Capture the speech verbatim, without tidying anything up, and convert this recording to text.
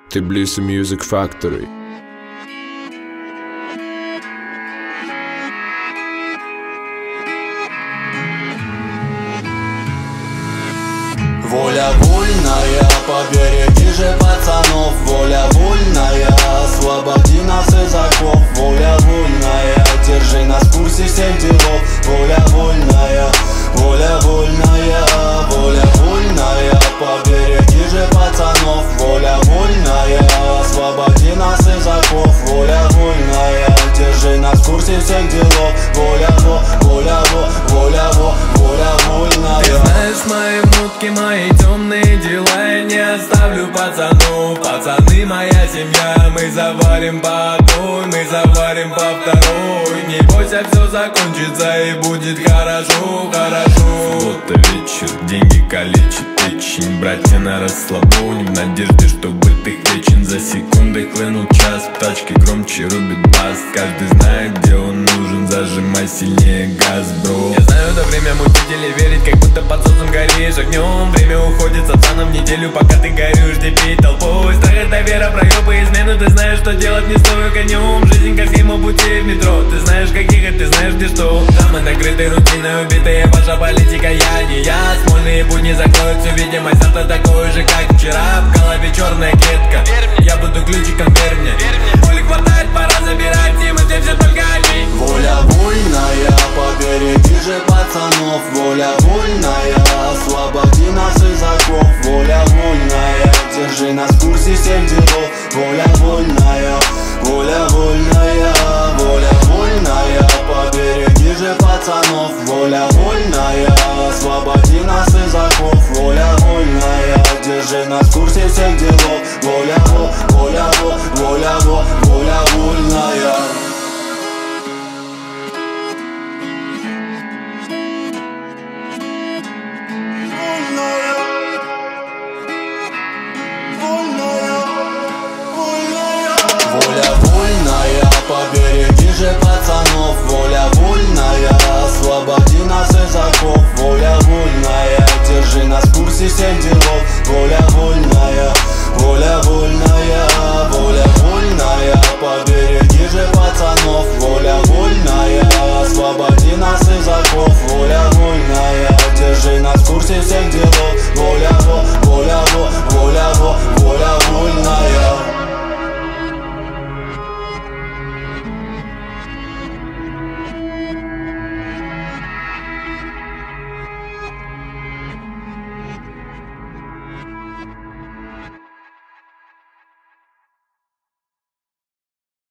Tbilisi Music Factory. Воля вольная, побереги же пацанов. Воля вольная, освободи нас из оков. Воля вольная, держи нас в курсе всех делов. Воля вольная, воля вольная, воля вольная, побереги же пацанов. Воля вольная, освободи нас из оков. Воля вольная, держи нас в курсе всех делов. Воля во, воля во, воля во, воля вольная. Ты знаешь мои мутки, мои темные дела. Я не оставлю пацанов. Пацаны моя семья. Мы заварим по одной, мы заварим по второй. Не бойся, все закончится и будет хорошо, хорошо. Суббота вечер, деньги калечат печень. Братья на расслабоне, в надежде, что быт их вечен. За секунды хлынул час, в тачке громче рубит бас. Каждый знает, где он нужен, зажимай сильнее газ, бро. Я знаю, это время мутить или верить, как будто под солнцем горишь огнем. Время уходит с отца в неделю, пока ты горюешь, дебить толпой. Страх это вера, проебы, измену. Ты знаешь, что делать не стоя конем. Жизнь как схема путей в метро. Ты знаешь, как ехать, ты знаешь, где что. Дамы накрыты рутиной, убитые, ваша политика, я не я. Смольные будни закроют всю видимость. Завтра такой же, как вчера. В голове черная клетка, я буду ключиком, верь мне. Боли хватает, пора забирать, и мы здесь все только одни. Воля вольная, побереги же пацанов. Воля вольная, освободи нас из оков. Воля вольная, держи нас в курсе всех делов. Воля вольная, воля вольная, воля вольная, побереги же пацанов. Воля вольная, освободи нас из оков. Воля вольная, держи нас в курсе всех делов. Воля во, воля во, воля во, воля вольная. Воля вольная, побереги же пацанов. Воля вольная, освободи нас из оков. Воля вольная, держи нас в курсе всех делов. Воля